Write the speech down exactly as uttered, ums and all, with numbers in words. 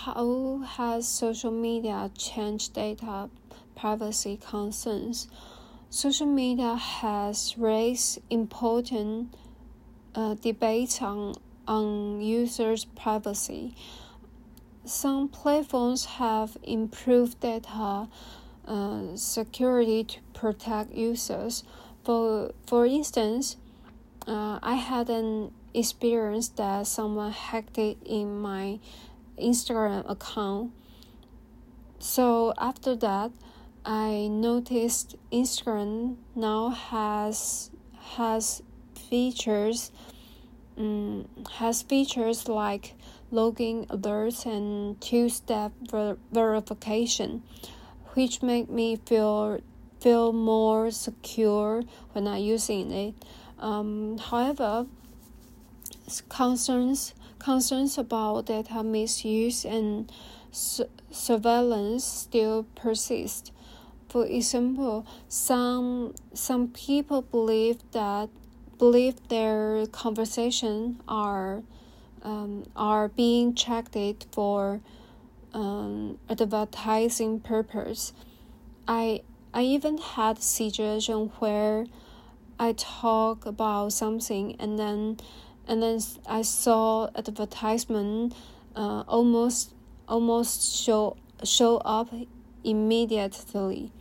how has social media changed data privacy concerns? Social media has raised important uh, debates on, on users' privacy. Some platforms have improved data uh, security to protect users. For, for instance, uh, I had an experience that someone hacked it in my Instagram account. So after that, I noticed Instagram now has has features um, has features like login alerts and two-step ver- verification, which make me feel feel more secure when I'm using it. Um, however, concerns concerns about data misuse and su- surveillance still persist. For example, some some people believe that believe their conversations are um, are being checked for um, advertising purpose. I I even had a situation where I talk about something and then and then I saw advertisement uh, almost almost show show up immediately.